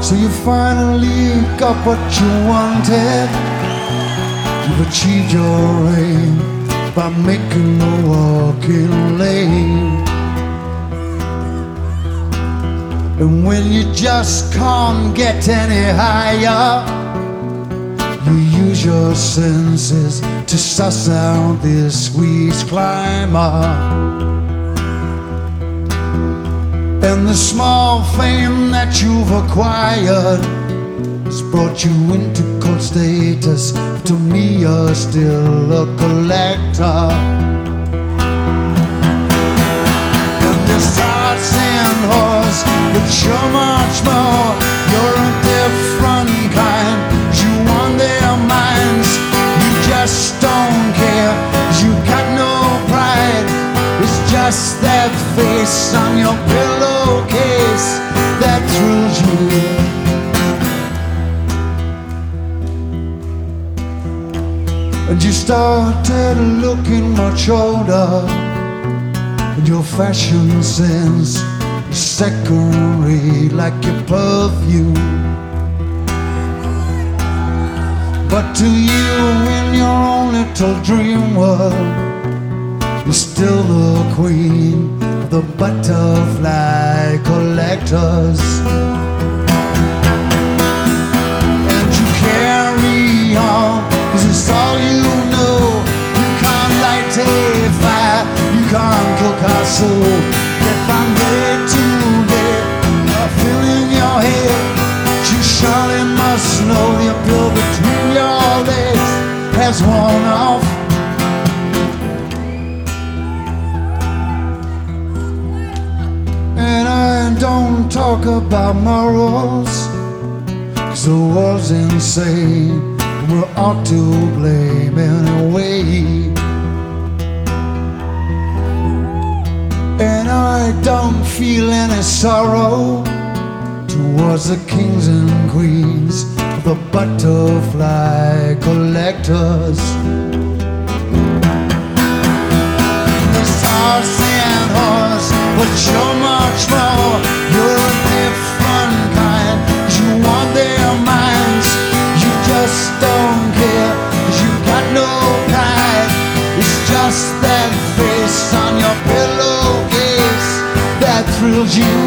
So you finally got what you wanted. You've achieved your aim by making the walking lane. And when you just can't get any higher, you use your senses to suss out this squeeze climber. And the small fame that you've acquired has brought you into cult status. To me, you're still a collector. And this horse and horse, but you're much more. You're a different kind. You won their minds. You just don't care. You got no pride. It's just that face on your pillowcase that thrills you. And you started looking much older, and your fashion sense is second-rate like your perfume. But to you, in your own little dream world, you're still the queen of the butterfly collectors. And you carry on, 'cause it's all you know. You can't light a fire, you can't cook our soul. If I'm dead today, a feel in your head, you surely must know the appeal between your legs has worn off. And I don't talk about morals, 'cause the world's insane. We're all to blame anyway. And I don't feel any sorrow towards the kings and queens of the butterfly collectors. This horse and horse, but you're much more. You're a different kind. You want their minds. You just don't care, 'cause you got no pride. It's just that face on your pillowcase that thrills you.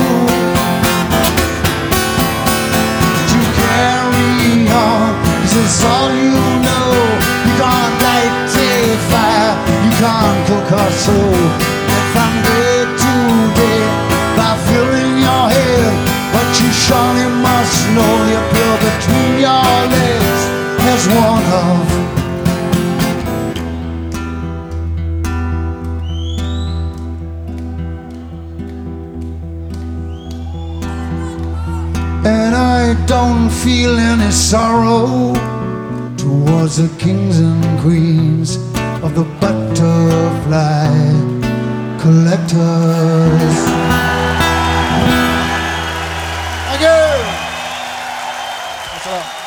You carry on, 'cause it's all you know. You can't light a fire, you can't cook our soul. If I'm dead today, by filling your head, but you surely must know the appeal between your legs has worn off. And I don't feel any sorrow towards the kings and queens of the butterfly collectors. Thank you. That's all.